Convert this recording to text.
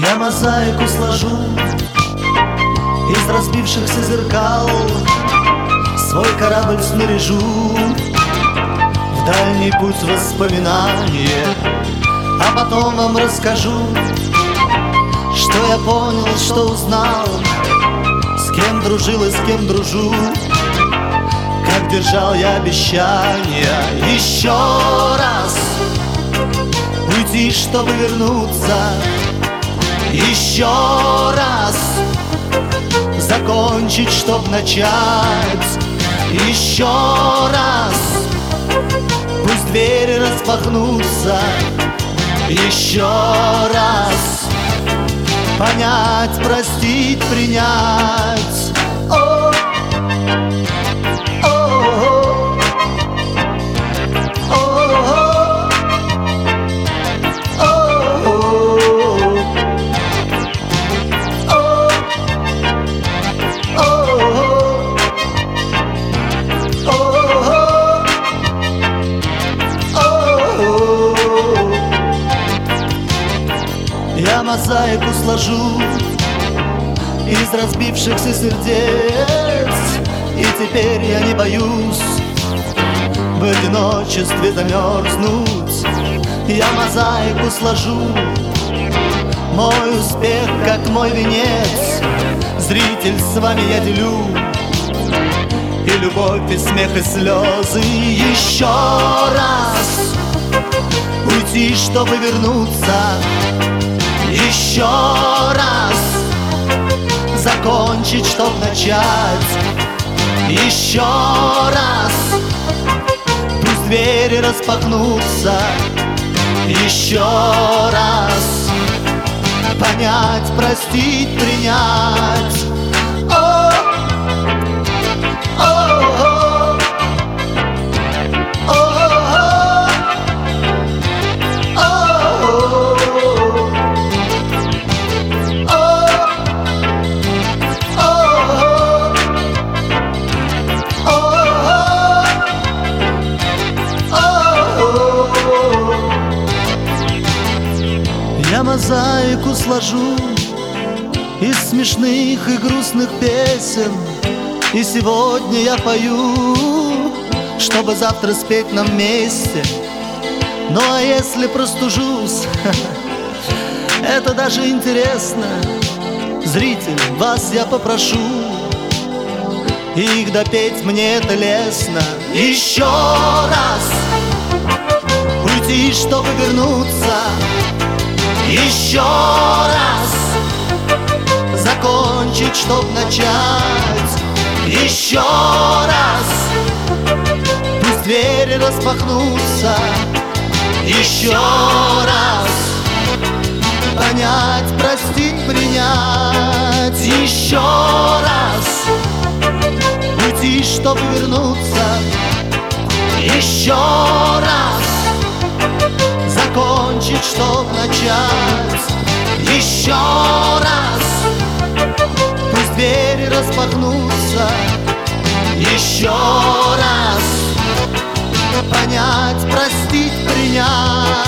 Я мозаику сложу из разбившихся зеркал, свой корабль снаряжу в дальний путь воспоминания, а потом вам расскажу, что я понял, что узнал, с кем дружил и с кем дружу, как держал я обещания. Еще раз уйти, чтобы вернуться, еще раз закончить, чтоб начать, еще раз пусть двери распахнутся, еще раз понять, простить, принять. О, о, о, о, я мозаику сложу из разбившихся сердец, и теперь я не боюсь в одиночестве замерзнуть. Я мозаику сложу, мой успех как мой венец, зритель, с вами я делю и любовь, и смех, и слезы. Еще раз уйти, чтобы вернуться, еще раз закончить, чтоб начать, еще раз пусть двери распахнутся, еще раз понять, простить, принять. О, о, о, о, о, я мозаику сложу из смешных и грустных песен, и сегодня я пою, чтобы завтра спеть нам вместе. Ну а если простужусь, это даже интересно. Зритель, вас я попрошу их допеть, мне это лестно. Еще раз уйти, чтобы вернуться, еще раз закончить, чтоб начать, еще раз пусть двери распахнутся, еще раз понять, простить, принять, еще раз уйти, чтоб вернуться, еще раз закончить, чтоб начать, еще раз пусть двери распахнутся, еще раз понять, простить, принять.